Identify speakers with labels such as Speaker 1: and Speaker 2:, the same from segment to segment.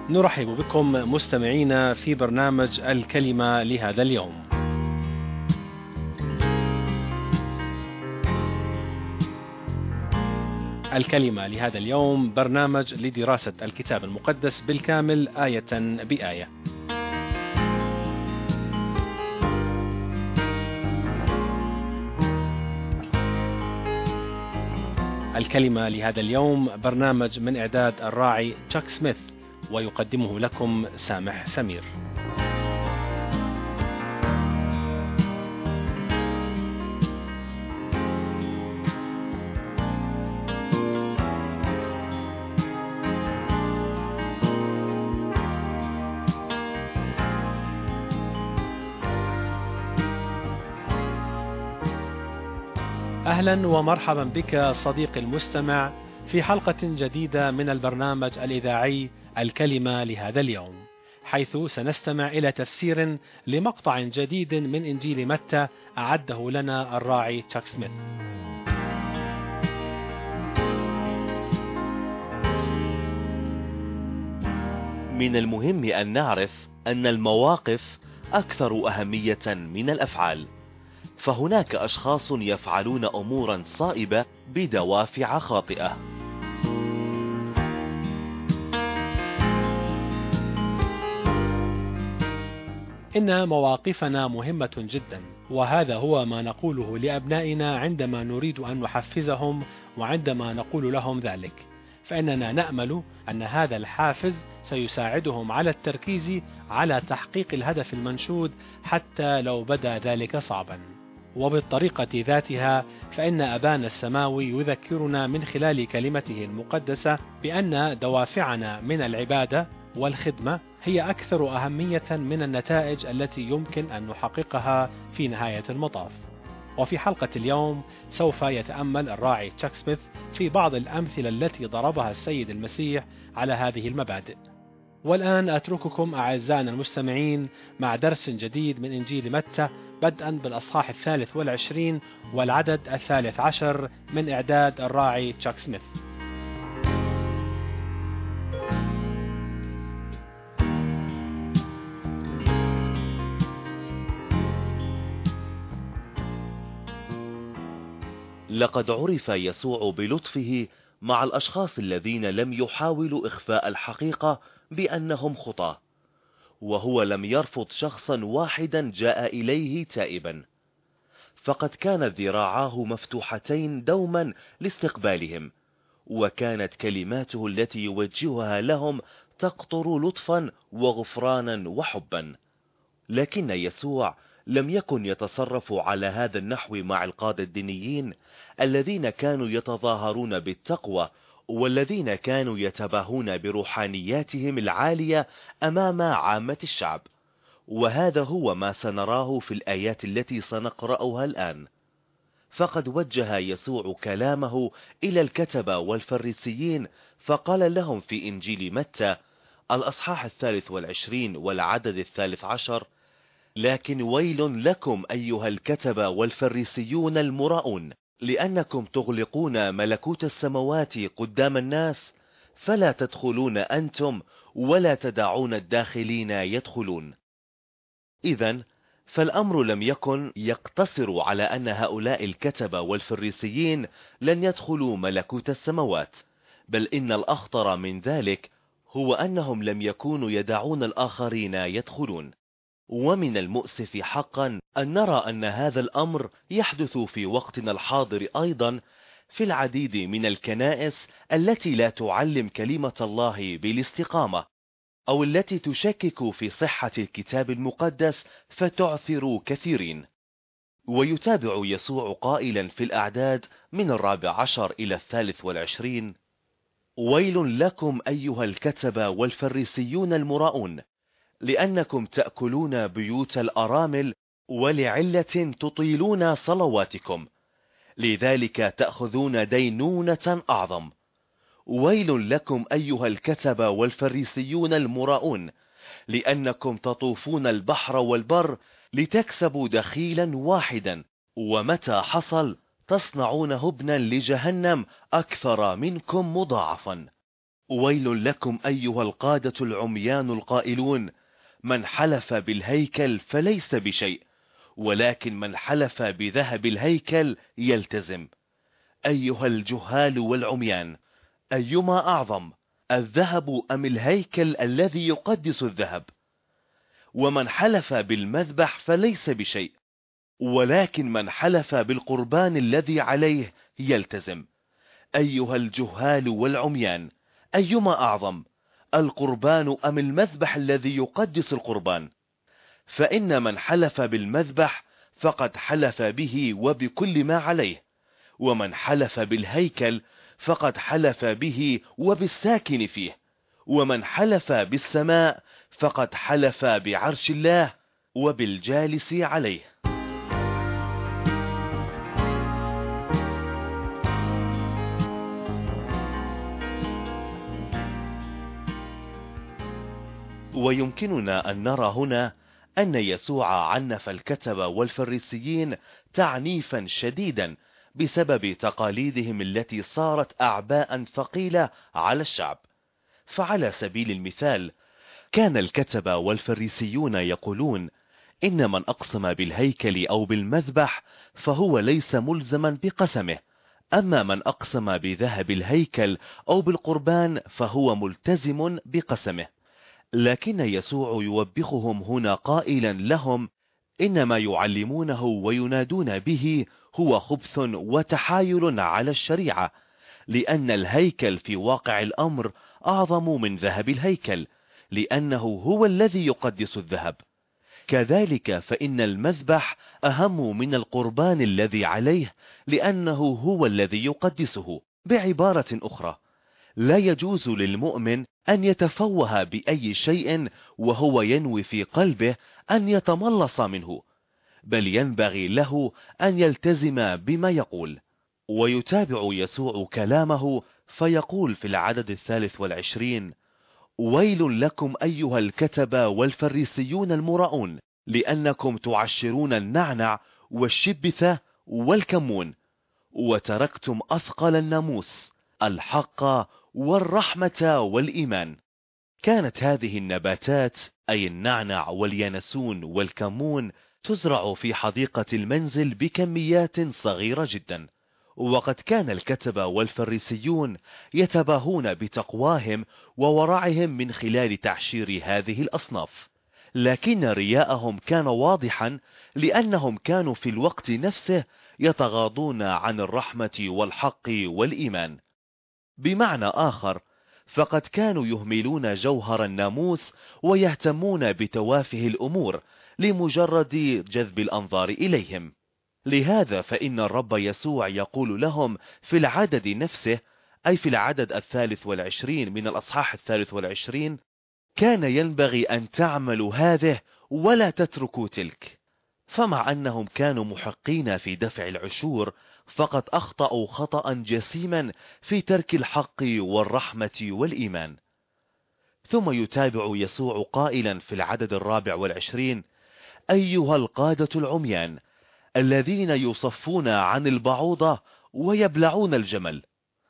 Speaker 1: نرحب بكم مستمعينا في برنامج الكلمة لهذا اليوم. الكلمة لهذا اليوم برنامج لدراسة الكتاب المقدس بالكامل آية بآية. الكلمة لهذا اليوم برنامج من إعداد الراعي تشاك سميث، ويقدمه لكم سامح سمير. أهلا ومرحبا بك صديقي المستمع في حلقة جديدة من البرنامج الإذاعي الكلمة لهذا اليوم، حيث سنستمع إلى تفسير لمقطع جديد من إنجيل متى أعده لنا الراعي تشاك سميث.
Speaker 2: من المهم أن نعرف أن المواقف أكثر أهمية من الأفعال، فهناك أشخاص يفعلون أمورا صائبة بدوافع خاطئة.
Speaker 1: إن مواقفنا مهمة جدا، وهذا هو ما نقوله لأبنائنا عندما نريد أن نحفزهم وعندما نقول لهم ذلك، فإننا نأمل أن هذا الحافز سيساعدهم على التركيز على تحقيق الهدف المنشود حتى لو بدا ذلك صعبا. وبالطريقة ذاتها فإن أبانا السماوي يذكرنا من خلال كلمته المقدسة بأن دوافعنا من العبادة والخدمة هي أكثر أهمية من النتائج التي يمكن أن نحققها في نهاية المطاف. وفي حلقة اليوم سوف يتأمل الراعي تشاك سميث في بعض الأمثلة التي ضربها السيد المسيح على هذه المبادئ. والآن أترككم أعزائنا المستمعين مع درس جديد من إنجيل متى، بدءا بالأصحاح 23 والعدد 13 من إعداد الراعي تشاك سميث.
Speaker 2: لقد عرف يسوع بلطفه مع الأشخاص الذين لم يحاولوا إخفاء الحقيقة بأنهم خطاة، وهو لم يرفض شخصا واحدا جاء إليه تائبا، فقد كانت ذراعاه مفتوحتين دوما لاستقبالهم، وكانت كلماته التي يوجهها لهم تقطر لطفا وغفرانا وحبا. لكن يسوع لم يكن يتصرف على هذا النحو مع القادة الدينيين الذين كانوا يتظاهرون بالتقوى، والذين كانوا يتباهون بروحانياتهم العالية أمام عامة الشعب. وهذا هو ما سنراه في الآيات التي سنقرأها الآن. فقد وجه يسوع كلامه إلى الكتبة والفريسيين، فقال لهم في إنجيل متى الأصحاح 23 والعدد 13: لكن ويل لكم أيها الكتبة والفريسيون المراؤون، لأنكم تغلقون ملكوت السماوات قدام الناس، فلا تدخلون أنتم ولا تدعون الداخلين يدخلون. إذن فالأمر لم يكن يقتصر على أن هؤلاء الكتبة والفريسيين لن يدخلوا ملكوت السماوات، بل إن الأخطر من ذلك هو أنهم لم يكونوا يدعون الآخرين يدخلون. ومن المؤسف حقا أن نرى أن هذا الأمر يحدث في وقتنا الحاضر أيضا في العديد من الكنائس التي لا تعلم كلمة الله بالاستقامة، أو التي تشكك في صحة الكتاب المقدس فتعثر كثيرين. ويتابع يسوع قائلا في الأعداد من 14 إلى 23: ويل لكم أيها الكتبة والفريسيون المراؤون، لأنكم تأكلون بيوت الأرامل ولعلة تطيلون صلواتكم، لذلك تأخذون دينونة أعظم. ويل لكم أيها الكتبة والفريسيون المراؤون، لأنكم تطوفون البحر والبر لتكسبوا دخيلا واحدا، ومتى حصل تصنعون هبنا لجهنم أكثر منكم مضاعفا. ويل لكم أيها القادة العميان القائلون: من حلف بالهيكل فليس بشيء، ولكن من حلف بذهب الهيكل يلتزم. أيها الجهال والعميان، أيما أعظم، الذهب أم الهيكل الذي يقدس الذهب؟ ومن حلف بالمذبح فليس بشيء، ولكن من حلف بالقربان الذي عليه يلتزم. أيها الجهال والعميان، أيما أعظم، القربان أم المذبح الذي يقدس القربان؟ فإن من حلف بالمذبح فقد حلف به وبكل ما عليه، ومن حلف بالهيكل فقد حلف به وبالساكن فيه، ومن حلف بالسماء فقد حلف بعرش الله وبالجالس عليه. ويمكننا أن نرى هنا أن يسوع عنف الكتبة والفريسيين تعنيفا شديدا بسبب تقاليدهم التي صارت أعباء ثقيلة على الشعب. فعلى سبيل المثال، كان الكتبة والفريسيون يقولون إن من أقسم بالهيكل أو بالمذبح فهو ليس ملزما بقسمه، أما من أقسم بذهب الهيكل أو بالقربان فهو ملتزم بقسمه. لكن يسوع يوبخهم هنا قائلا لهم إن ما يعلمونه وينادون به هو خبث وتحايل على الشريعة، لأن الهيكل في واقع الأمر أعظم من ذهب الهيكل، لأنه هو الذي يقدس الذهب. كذلك فإن المذبح أهم من القربان الذي عليه، لأنه هو الذي يقدسه. بعبارة أخرى، لا يجوز للمؤمن أن يتفوه بأي شيء وهو ينوي في قلبه أن يتملص منه، بل ينبغي له أن يلتزم بما يقول. ويتابع يسوع كلامه فيقول في العدد 23: ويل لكم أيها الكتبة والفريسيون المراؤون، لأنكم تعشرون النعنع والشبثة والكمون، وتركتم أثقل الناموس، الحق والرحمة والإيمان. كانت هذه النباتات أي النعنع واليانسون والكمون تزرع في حديقة المنزل بكميات صغيرة جدا، وقد كان الكتبة والفريسيون يتباهون بتقواهم وورعهم من خلال تعشير هذه الأصناف، لكن رياءهم كان واضحا، لأنهم كانوا في الوقت نفسه يتغاضون عن الرحمة والحق والإيمان. بمعنى آخر، فقد كانوا يهملون جوهر الناموس ويهتمون بتوافه الأمور لمجرد جذب الأنظار إليهم. لهذا فإن الرب يسوع يقول لهم في العدد نفسه، أي في العدد 23 من الأصحاح 23: كان ينبغي أن تعملوا هذه ولا تتركوا تلك. فمع أنهم كانوا محقين في دفع العشور، فقد أخطأوا خطأ جسيما في ترك الحق والرحمة والإيمان. ثم يتابع يسوع قائلا في العدد 24: أيها القادة العميان الذين يصفون عن البعوضة ويبلعون الجمل.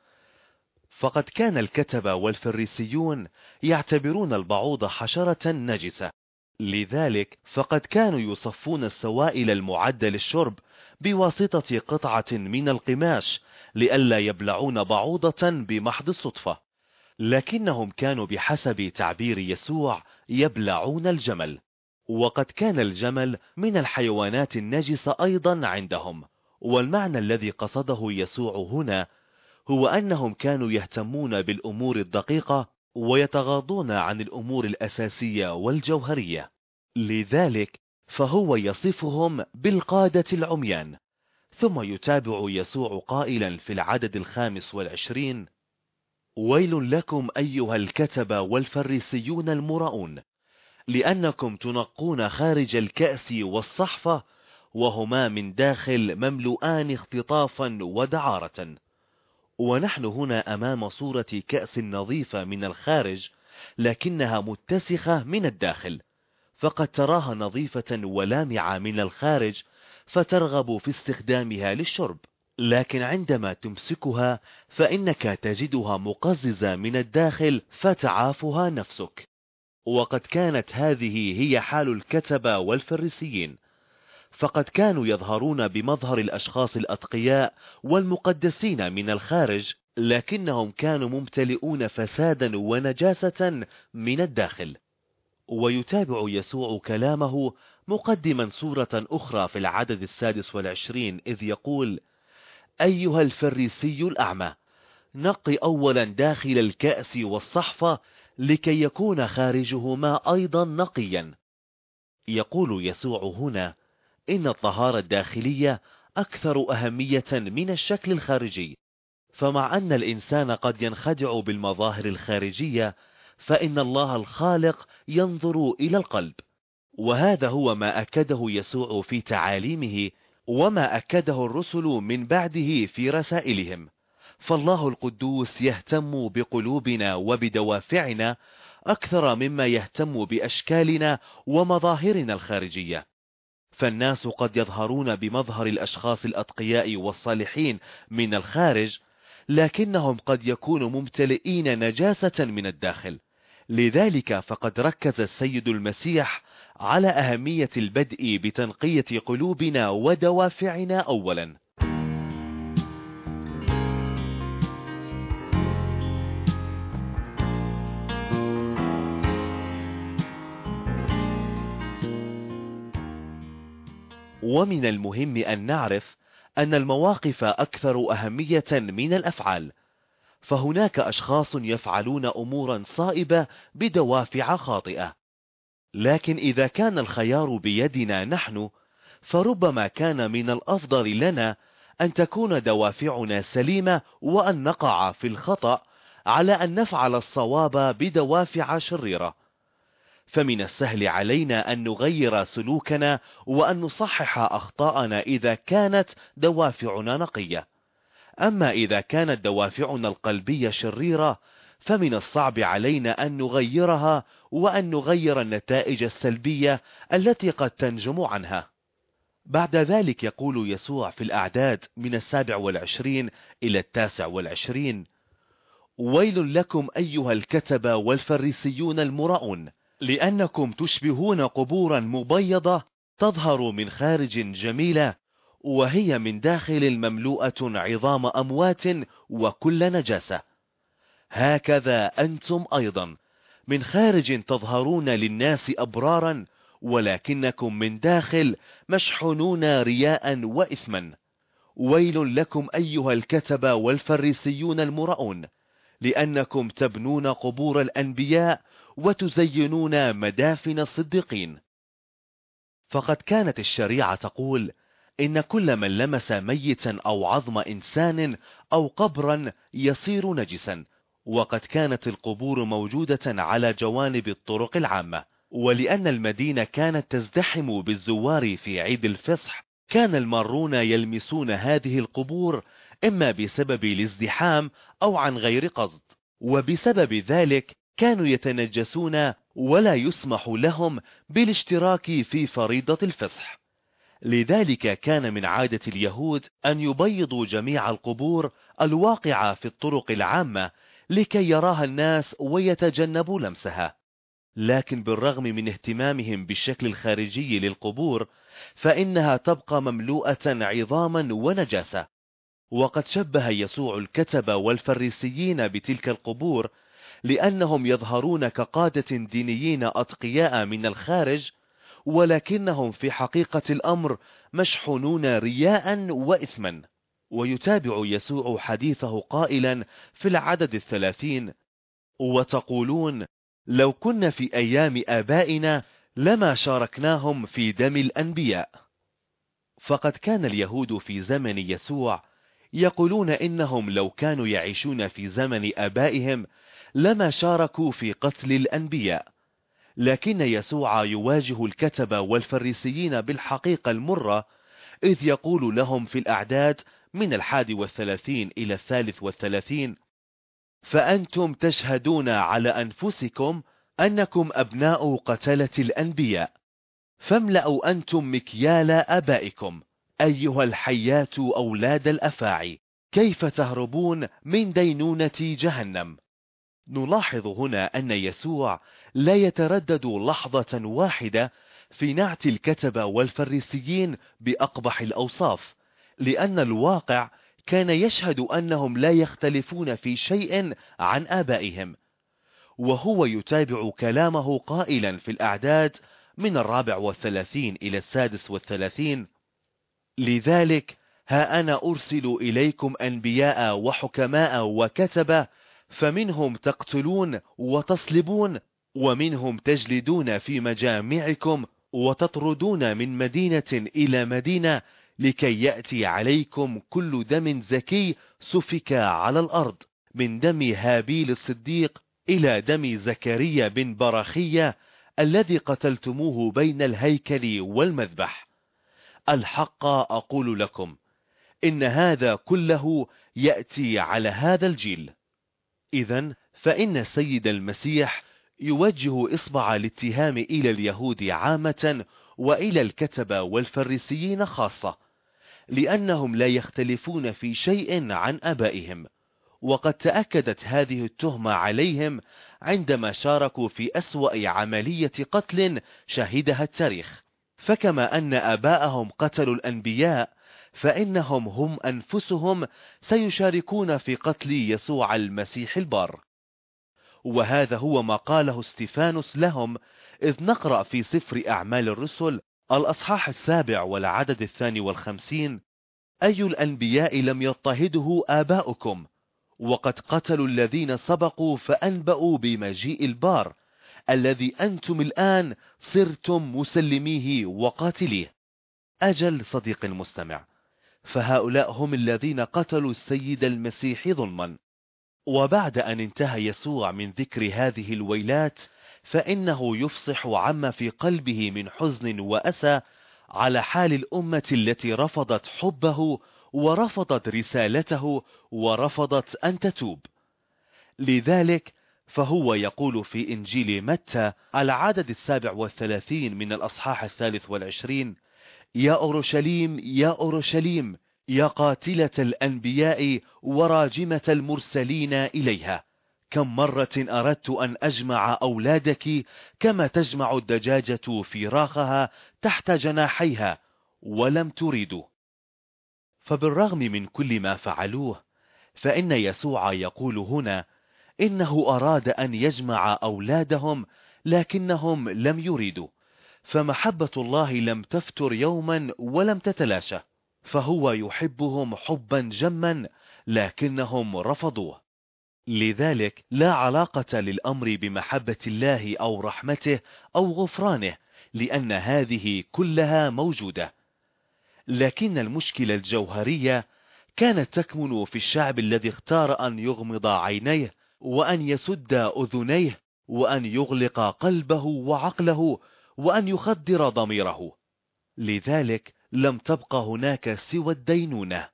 Speaker 2: فقد كان الكتبة والفريسيون يعتبرون البعوضة حشرة نجسة، لذلك فقد كانوا يصفون السوائل المعدة للشرب بواسطة قطعة من القماش لئلا يبلعون بعوضة بمحض الصدفة، لكنهم كانوا بحسب تعبير يسوع يبلعون الجمل. وقد كان الجمل من الحيوانات النجسة أيضا عندهم، والمعنى الذي قصده يسوع هنا هو أنهم كانوا يهتمون بالأمور الدقيقة ويتغاضون عن الأمور الأساسية والجوهرية، لذلك فهو يصفهم بالقادة العميان. ثم يتابع يسوع قائلا في العدد 25: ويل لكم أيها الكتبة والفريسيون المراؤون، لأنكم تنقون خارج الكأس والصحفة وهما من داخل مملوءان اختطافا ودعارة. ونحن هنا أمام صورة كأس نظيفة من الخارج، لكنها متسخة من الداخل، فقد تراها نظيفة ولامعة من الخارج فترغب في استخدامها للشرب. لكن عندما تمسكها فإنك تجدها مقززة من الداخل فتعافها نفسك. وقد كانت هذه هي حال الكتبة والفريسيين، فقد كانوا يظهرون بمظهر الأشخاص الأتقياء والمقدسين من الخارج، لكنهم كانوا ممتلئون فسادا ونجاسة من الداخل. ويتابع يسوع كلامه مقدما صورة أخرى في العدد 26 إذ يقول: أيها الفريسي الأعمى، نق أولا داخل الكأس والصحفة لكي يكون خارجهما أيضا نقيا. يقول يسوع هنا إن الطهارة الداخلية أكثر أهمية من الشكل الخارجي، فمع أن الإنسان قد ينخدع بالمظاهر الخارجية، فإن الله الخالق ينظر إلى القلب. وهذا هو ما أكده يسوع في تعاليمه، وما أكده الرسل من بعده في رسائلهم. فالله القدوس يهتم بقلوبنا وبدوافعنا أكثر مما يهتم بأشكالنا ومظاهرنا الخارجية. فالناس قد يظهرون بمظهر الأشخاص الأتقياء والصالحين من الخارج، لكنهم قد يكونوا ممتلئين نجاسة من الداخل. لذلك فقد ركز السيد المسيح على أهمية البدء بتنقية قلوبنا ودوافعنا أولا. ومن المهم أن نعرف أن المواقف أكثر أهمية من الأفعال، فهناك أشخاص يفعلون أمورا صائبة بدوافع خاطئة، لكن إذا كان الخيار بيدنا نحن، فربما كان من الأفضل لنا أن تكون دوافعنا سليمة وأن نقع في الخطأ على أن نفعل الصواب بدوافع شريرة. فمن السهل علينا أن نغير سلوكنا وأن نصحح أخطاءنا إذا كانت دوافعنا نقية. أما إذا كانت دوافعنا القلبية شريرة، فمن الصعب علينا أن نغيرها وأن نغير النتائج السلبية التي قد تنجم عنها. بعد ذلك يقول يسوع في الأعداد من 27 إلى 29: ويل لكم أيها الكتبة والفريسيون المراؤون، لأنكم تشبهون قبورا مبيضة تظهر من خارج جميلة، وهي من داخل مملوءة عظام أموات وكل نجاسة. هكذا أنتم أيضا من خارج تظهرون للناس أبرارا، ولكنكم من داخل مشحونون رياء وإثما. ويل لكم أيها الكتبة والفريسيون المراؤون، لأنكم تبنون قبور الأنبياء وتزينون مدافن الصديقين. فقد كانت الشريعة تقول إن كل من لمس ميتا أو عظم إنسان أو قبرا يصير نجسا، وقد كانت القبور موجودة على جوانب الطرق العامة. ولأن المدينة كانت تزدحم بالزوار في عيد الفصح، كان المارون يلمسون هذه القبور إما بسبب الازدحام أو عن غير قصد، وبسبب ذلك كانوا يتنجسون ولا يسمح لهم بالاشتراك في فريضة الفصح. لذلك كان من عادة اليهود أن يبيضوا جميع القبور الواقعة في الطرق العامة لكي يراها الناس ويتجنبوا لمسها. لكن بالرغم من اهتمامهم بالشكل الخارجي للقبور، فإنها تبقى مملوءة عظاما ونجاسة. وقد شبه يسوع الكتبة والفريسيين بتلك القبور، لأنهم يظهرون كقادة دينيين أتقياء من الخارج، ولكنهم في حقيقة الأمر مشحونون رياء وإثما. ويتابع يسوع حديثه قائلا في العدد 30: وتقولون لو كنا في أيام آبائنا لما شاركناهم في دم الأنبياء. فقد كان اليهود في زمن يسوع يقولون إنهم لو كانوا يعيشون في زمن آبائهم لما شاركوا في قتل الأنبياء. لكن يسوع يواجه الكتبة والفريسيين بالحقيقة المرة، إذ يقول لهم في الأعداد من 31 إلى 33: فأنتم تشهدون على أنفسكم أنكم أبناء قتلة الأنبياء، فاملأوا أنتم مكيال آبائكم، أيها الحيات أولاد الأفاعي، كيف تهربون من دينونة جهنم؟ نلاحظ هنا أن يسوع لا يتردد لحظة واحدة في نعت الكتبة والفريسيين بأقبح الأوصاف، لأن الواقع كان يشهد أنهم لا يختلفون في شيء عن آبائهم. وهو يتابع كلامه قائلا في الأعداد من 34 إلى 36: لذلك ها أنا أرسل إليكم أنبياء وحكماء وكتبة، فمنهم تقتلون وتصلبون، ومنهم تجلدون في مجامعكم، وتطردون من مدينة إلى مدينة، لكي يأتي عليكم كل دم زكي سفك على الأرض، من دم هابيل الصديق إلى دم زكريا بن برخية الذي قتلتموه بين الهيكل والمذبح. الحق أقول لكم إن هذا كله يأتي على هذا الجيل. إذن فإن السيد المسيح يوجه إصبع الاتهام إلى اليهود عامة وإلى الكتبة والفريسيين خاصة، لأنهم لا يختلفون في شيء عن آبائهم. وقد تأكدت هذه التهمة عليهم عندما شاركوا في أسوأ عملية قتل شهدها التاريخ. فكما أن آباءهم قتلوا الأنبياء، فإنهم هم أنفسهم سيشاركون في قتل يسوع المسيح البار. وهذا هو ما قاله استيفانوس لهم، إذ نقرأ في سفر أعمال الرسل الأصحاح 7 والعدد 52: أي الأنبياء لم يضطهده آباؤكم؟ وقد قتلوا الذين سبقوا فأنبأوا بمجيء البار، الذي أنتم الآن صرتم مسلميه وقاتليه. أجل صديق المستمع، فهؤلاء هم الذين قتلوا السيد المسيح ظلما. وبعد أن انتهى يسوع من ذكر هذه الويلات، فإنه يفصح عما في قلبه من حزن وأسى على حال الأمة التي رفضت حبه ورفضت رسالته ورفضت أن تتوب. لذلك فهو يقول في إنجيل متى العدد 37 من الأصحاح 23: يا أورشليم يا أورشليم، يا قاتلة الأنبياء وراجمة المرسلين إليها، كم مرة أردت أن أجمع أولادك كما تجمع الدجاجة فراخها تحت جناحيها ولم تريدوا. فبالرغم من كل ما فعلوه، فإن يسوع يقول هنا إنه أراد أن يجمع أولادهم لكنهم لم يريدوا. فمحبة الله لم تفتر يوما ولم تتلاشى، فهو يحبهم حبا جما لكنهم رفضوه. لذلك لا علاقة للأمر بمحبة الله أو رحمته أو غفرانه، لأن هذه كلها موجودة. لكن المشكلة الجوهرية كانت تكمن في الشعب الذي اختار أن يغمض عينيه وأن يسد أذنيه وأن يغلق قلبه وعقله وأن يخدر ضميره. لذلك لم تبق هناك سوى الدينونة.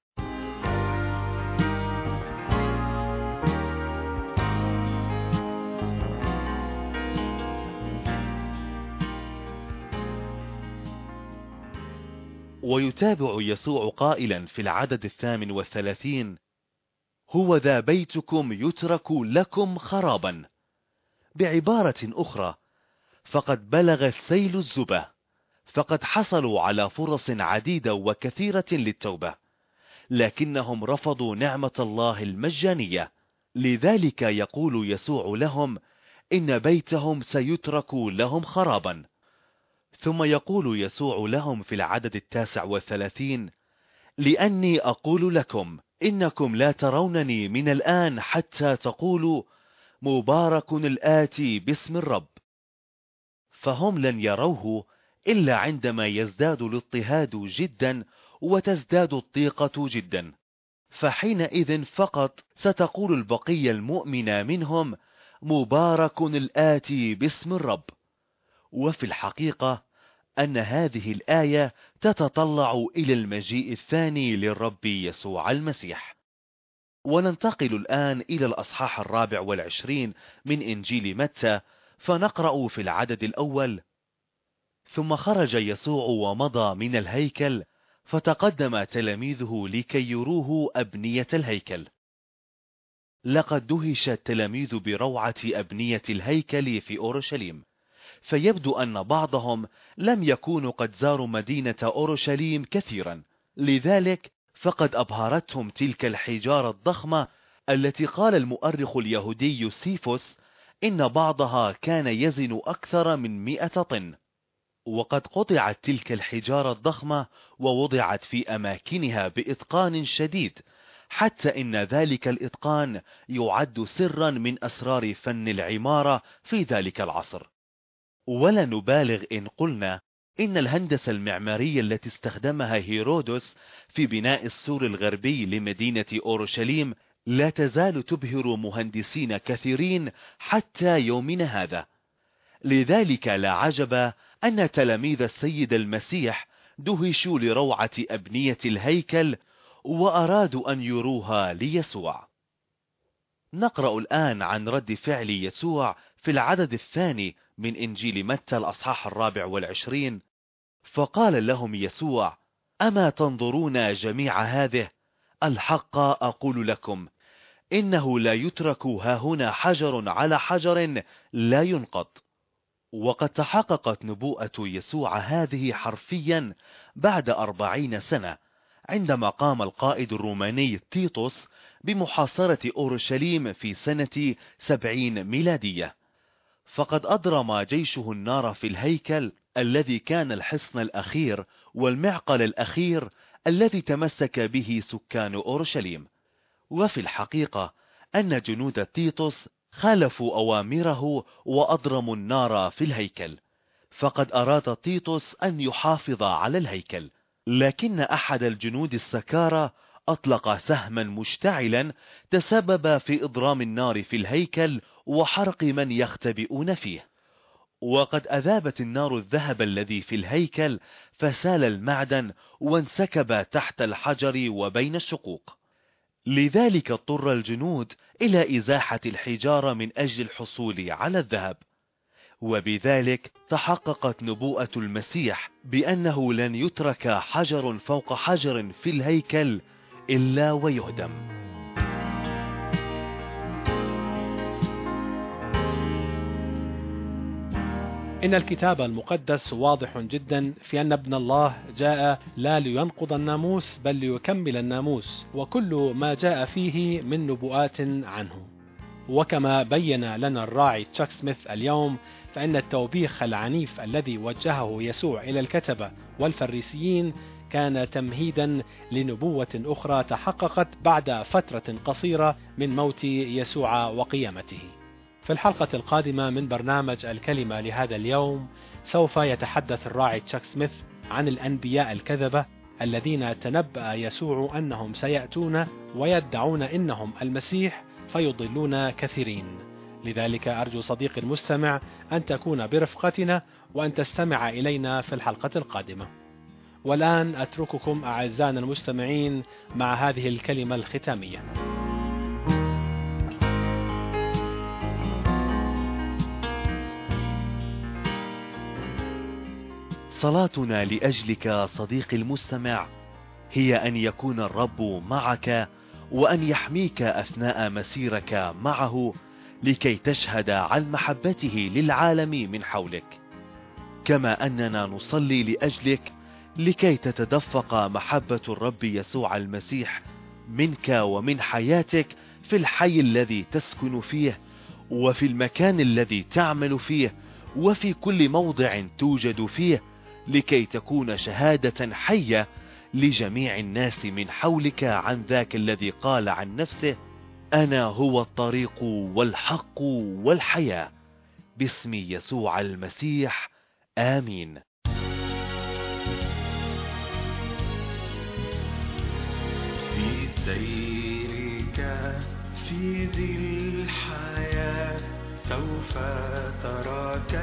Speaker 2: ويتابع يسوع قائلا في العدد 38: هو ذا بيتكم يترك لكم خرابا. بعبارة أخرى، فقد بلغ السيل الزبا، فقد حصلوا على فرص عديدة وكثيرة للتوبة، لكنهم رفضوا نعمة الله المجانية. لذلك يقول يسوع لهم إن بيتهم سيترك لهم خرابا. ثم يقول يسوع لهم في العدد 39: لأني أقول لكم إنكم لا ترونني من الآن حتى تقولوا مبارك الآتي باسم الرب. فهم لن يروه إلا عندما يزداد الاضطهاد جدا وتزداد الضيقة جدا، فحينئذ فقط ستقول البقية المؤمنة منهم مبارك الآتي باسم الرب. وفي الحقيقة أن هذه الآية تتطلع إلى المجيء الثاني للرب يسوع المسيح. وننتقل الآن إلى الأصحاح 24 من إنجيل متى، فنقرأ في العدد الأول: ثم خرج يسوع ومضى من الهيكل، فتقدم تلاميذه لكي يروه أبنية الهيكل. لقد دهش التلاميذ بروعة أبنية الهيكل في أورشليم، فيبدو أن بعضهم لم يكونوا قد زاروا مدينة أورشليم كثيرا، لذلك فقد أبهرتهم تلك الحجارة الضخمة التي قال المؤرخ اليهودي يوسيفوس إن بعضها كان يزن أكثر من 100 طن. وقد قطعت تلك الحجارة الضخمة ووضعت في أماكنها بإتقان شديد، حتى إن ذلك الإتقان يعد سرا من أسرار فن العمارة في ذلك العصر. ولا نبالغ إن قلنا إن الهندسة المعمارية التي استخدمها هيرودوس في بناء السور الغربي لمدينة أورشليم لا تزال تبهر مهندسين كثيرين حتى يومنا هذا. لذلك لا عجب أن تلاميذ السيد المسيح دهشوا لروعة أبنية الهيكل وأرادوا أن يروها ليسوع. نقرأ الآن عن رد فعل يسوع في العدد الثاني من إنجيل متى الأصحاح 24. فقال لهم يسوع: أما تنظرون جميع هذه؟ الحق أقول لكم إنه لا يترك هاهنا حجر على حجر لا ينقض. وقد تحققت نبوءة يسوع هذه حرفيا بعد 40 سنة، عندما قام القائد الروماني تيتوس بمحاصرة أورشليم في سنة 70 ميلادية. فقد أضرم جيشه النار في الهيكل الذي كان الحصن الأخير والمعقل الأخير الذي تمسك به سكان أورشليم. وفي الحقيقة أن جنود تيتوس خالفوا أوامره وأضرموا النار في الهيكل، فقد أراد تيتوس أن يحافظ على الهيكل، لكن أحد الجنود السكارى أطلق سهما مشتعلا تسبب في إضرام النار في الهيكل وحرق من يختبئون فيه. وقد أذابت النار الذهب الذي في الهيكل، فسال المعدن وانسكب تحت الحجر وبين الشقوق. لذلك اضطر الجنود إلى إزاحة الحجارة من أجل الحصول على الذهب. وبذلك تحققت نبوءة المسيح بأنه لن يترك حجر فوق حجر في الهيكل إلا ويهدم.
Speaker 1: إن الكتاب المقدس واضح جدا في أن ابن الله جاء لا لينقض الناموس بل ليكمل الناموس وكل ما جاء فيه من نبوءات عنه. وكما بين لنا الراعي تشاك سميث اليوم، فإن التوبيخ العنيف الذي وجهه يسوع إلى الكتبة والفريسيين كان تمهيدا لنبوة أخرى تحققت بعد فترة قصيرة من موت يسوع وقيامته. في الحلقة القادمة من برنامج الكلمة لهذا اليوم سوف يتحدث الراعي تشاك سميث عن الأنبياء الكذبة الذين تنبأ يسوع أنهم سيأتون ويدعون إنهم المسيح فيضلون كثيرين. لذلك أرجو صديقي المستمع أن تكون برفقتنا وأن تستمع إلينا في الحلقة القادمة. والآن أترككم أعزائنا المستمعين مع هذه الكلمة الختامية.
Speaker 2: صلاتنا لأجلك صديقي المستمع هي أن يكون الرب معك وأن يحميك أثناء مسيرك معه لكي تشهد عن محبته للعالم من حولك، كما أننا نصلي لأجلك لكي تتدفق محبة الرب يسوع المسيح منك ومن حياتك في الحي الذي تسكن فيه وفي المكان الذي تعمل فيه وفي كل موضع توجد فيه، لكي تكون شهادة حية لجميع الناس من حولك عن ذاك الذي قال عن نفسه: أنا هو الطريق والحق والحياة. باسم يسوع المسيح، آمين.
Speaker 3: في سيرك في ذي الحياة سوف تراك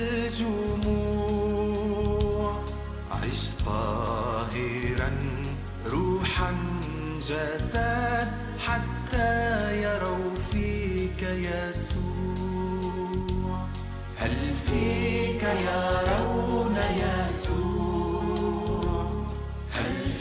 Speaker 3: الجموع، عش طاهرا روحا جسد حتى يروا فيك يسوع. هل فيك يرون يسوع؟ هل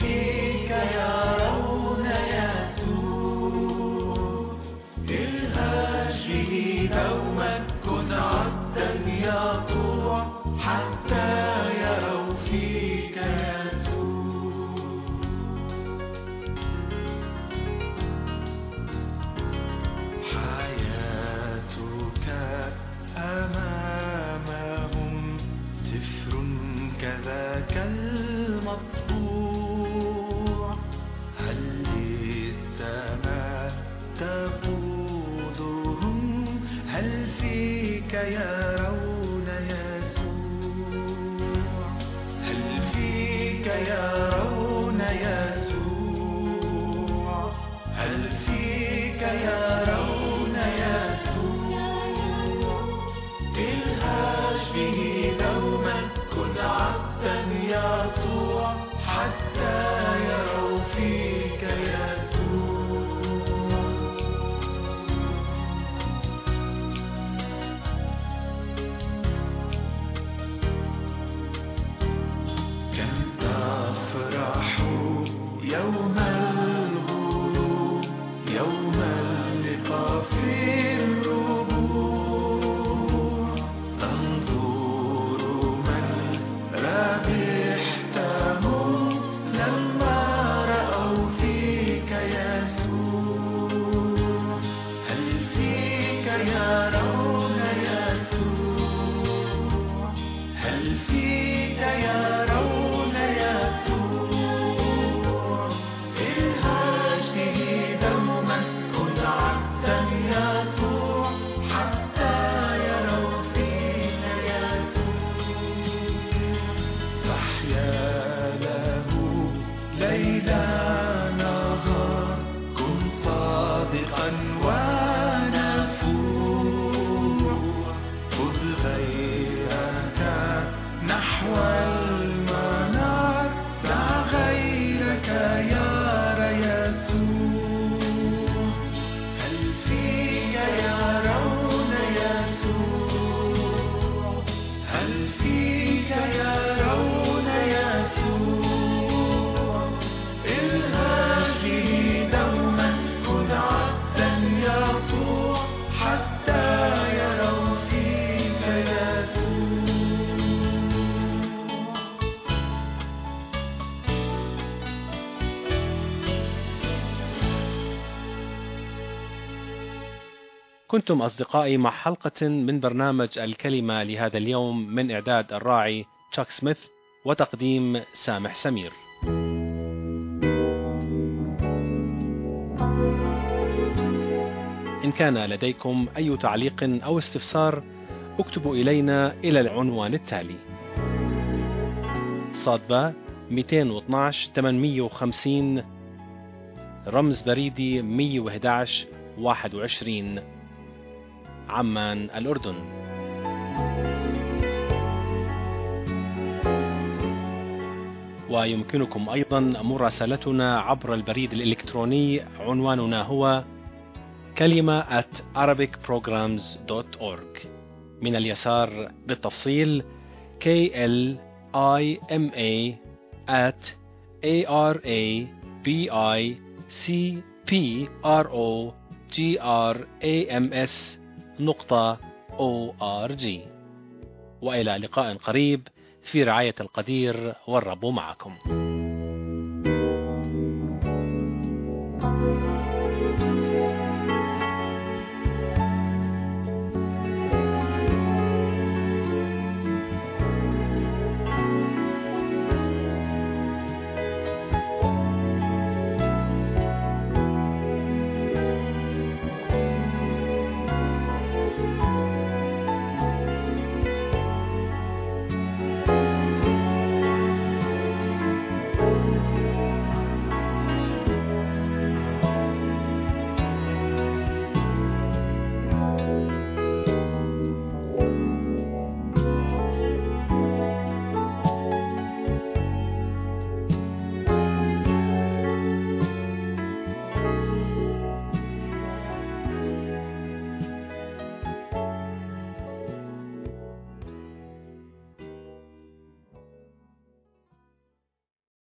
Speaker 3: يرون يسوع هل فيك يرون يسوع الهاج به دوما كن عبدا يطوع حتى يروا فيك يسوع كم تفرح يوم الغروب يوم اللقاء في الربوع تنظر من ربحتهم لما رأوا فيك يسوع هل فيك يرون يسوع هل فيك يرون يسوع الهاج به دوما كن عبدا يطوع حتى يروا فيك يسوع فاحيا له ليلا نهار كن صادقا ونفوع خذ غيرك نحو المنار دع غيرك يرى يسوع هل فيك يرون يسوع هل فيك يرون يسوع الهاج به دوما كن عبدا يطوع حتى يروا فيك يسوع
Speaker 1: كنتم أصدقائي مع حلقة من برنامج الكلمة لهذا اليوم من إعداد الراعي تشاك سميث وتقديم سامح سمير. إن كان لديكم أي تعليق أو استفسار اكتبوا إلينا إلى العنوان التالي: صادبة 212 850 رمز بريدي 111 21 عمان الأردن. ويمكنكم أيضا مراسلتنا عبر البريد الإلكتروني، عنواننا هو kalima@arabicprograms.org. من اليسار بالتفصيل kalima@arabicprograms.org. وإلى لقاء قريب في رعاية القدير، والرب معكم.